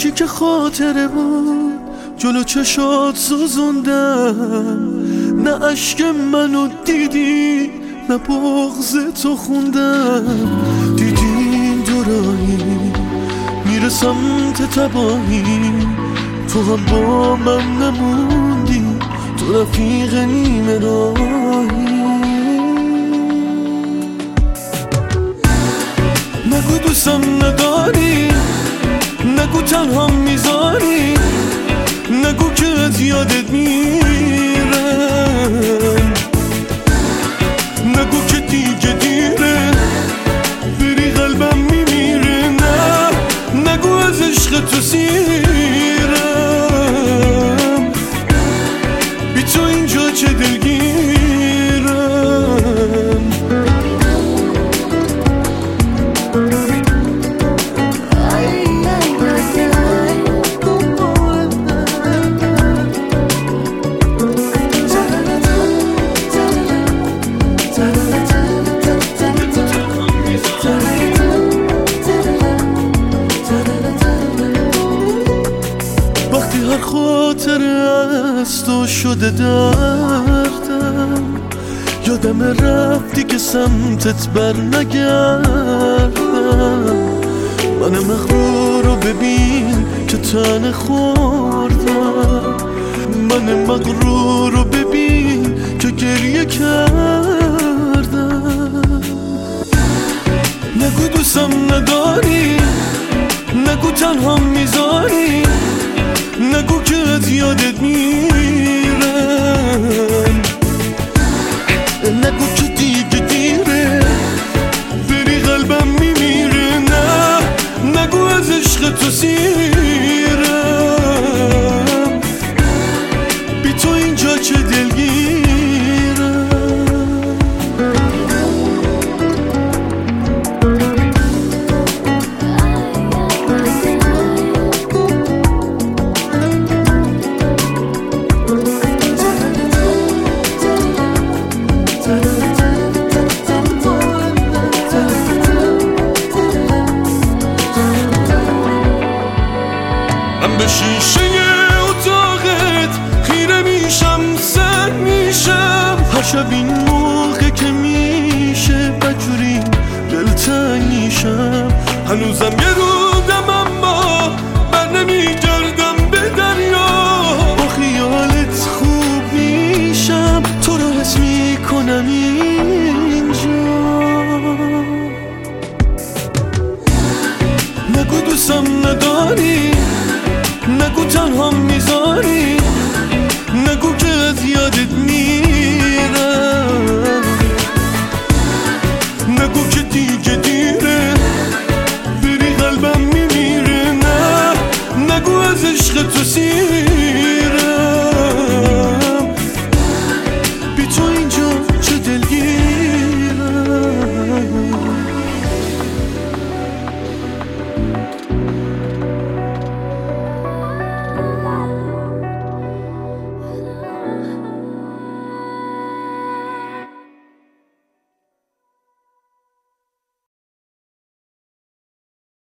چی که خاطره بود جلو چشات سوزوندم، نه عشق منو دیدی نه بغض تو خوندم. دیدی این دوراهی میره سمت تباهی، تو هم با من نموندی، تو رفیق نیمه راهی. نگو دوستم نداری، نگو تنها میذاری، نگو که از یادت میرم، نگو که دیگه دیره بری قلبم میمیره، نه نگو از عشق تو سیرم، بی تو اینجا چه دلگیرم. هر خاطر از تو شده دردم، یادم رفتی که سمتت بر نگردم. من مغرور رو ببین که تن خوردم، من مغرور رو ببین که گریه کردم. نگو دوستم نداری، نگو تنها میذاری، نگو که از یادت میرم، نگو که دیگه دیره بری قلبم میمیره، نه نگو از عشق تو سیرم، بی تو اینجا چه دلگیرم. من به شیشه اتاقت خیره میشم، سر میشم هر شب این موقع که میشه بدجوری دلتنگ میشم. هنوزم یه رودم اما بر نمیگردم به دریا، با خیالت خوب میشم، تو رو حس میکنم اینجا. نگو دوستم نداری، نگو تنها میذاری، نگو که از یادت میرم، نگو که دیگه دیره بری قلبم میمیره، نه نگو از عشق تو سیرم، بی تو اینجا چه دلگیرم.